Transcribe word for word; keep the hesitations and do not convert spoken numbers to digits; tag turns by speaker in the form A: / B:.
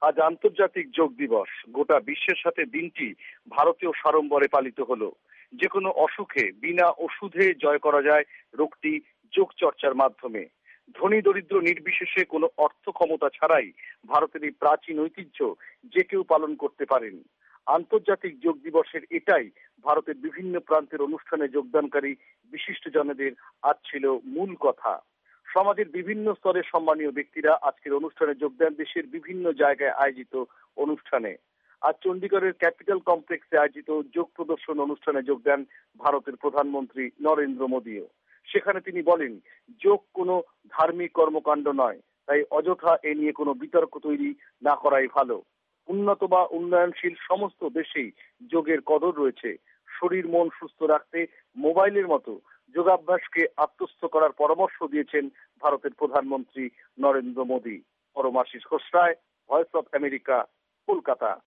A: আজ আন্তর্জাতিক যোগ দিবস। গোটা বিশ্বের সাথে দিনটি ভারতীয় সাড়ম্বরে পালিত হলো। যে কোনো অসুখে বিনা ওষুধে জয় করা যায় রোগটি যোগ চর্চার মাধ্যমে। ধনী দরিদ্র নির্বিশেষে কোনো অর্থ ক্ষমতা ছাড়াই ভারতের এই প্রাচীন ঐতিহ্য যে কেউ পালন করতে পারেন। আন্তর্জাতিক যোগ দিবসের এটাই ভারতের বিভিন্ন প্রান্তের অনুষ্ঠানে যোগদানকারী বিশিষ্টজনদের আজ ছিল মূল কথা। সমাজের বিভিন্ন স্তরের সম্মানীয় ব্যক্তিরা আজকের অনুষ্ঠানে যোগ দেন দেশের বিভিন্ন জায়গায় আয়োজিত অনুষ্ঠানে। আজ চণ্ডীগড়ের ক্যাপিটাল কমপ্লেক্সে আয়োজিত যোগ প্রদর্শন অনুষ্ঠানে যোগ দেন ভারতের প্রধানমন্ত্রী নরেন্দ্র মোদীও। সেখানে তিনি বলেন, যোগ কোনো ধার্মিক কর্মকাণ্ড নয়, তাই অযথা এ নিয়ে কোনো বিতর্ক তৈরি না করাই ভালো। উন্নত বা উন্নয়নশীল সমস্ত দেশেই যোগের কদর রয়েছে। শরীর মন সুস্থ রাখতে মোবাইলের মতো যোগাভ্যাসকে আত্মস্থ করার পরামর্শ দিয়েছেন ভারতের প্রধানমন্ত্রী Narendra Modi. Paramashis Khosray, voice of America, Kolkata.